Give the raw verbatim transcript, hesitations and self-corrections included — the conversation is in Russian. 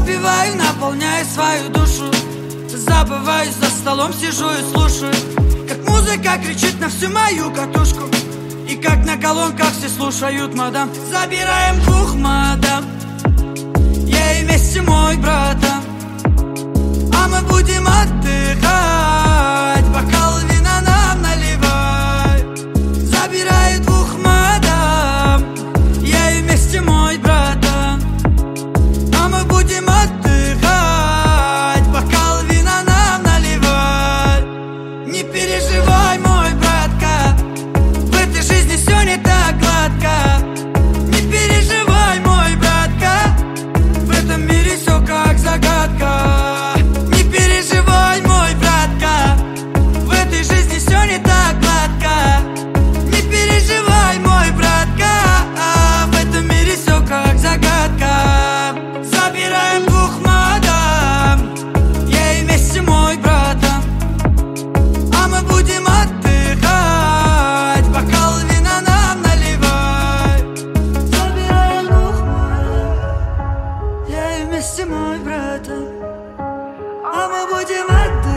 выпиваю, наполняю свою душу. Забываюсь, за столом сижу и слушаю, как музыка кричит на всю мою катушку. И как на колонках все слушают мадам. Забираем двух мадам, я и вместе мой братан. А мы будем отдыхать, бокал вина нам наливай. Забираю двух мадам, я и вместе мой братан. А мы будем отдыхать, бокал вина нам наливай. Не переживай, мой братка, в этой жизни все не так гладко. Не переживай, мой братка, в этом мире все как загадка. Не переживай, мой братка, в этой жизни все не так гладко. Не переживай, мой братка, в этом мире все как загадка. Забираем двух мадам, я и вместе мой братан. А мы будем отдыхать, бокал вина нам наливай. Забираем двух мадам, я и вместе мой братан. А мы будем отдыхать.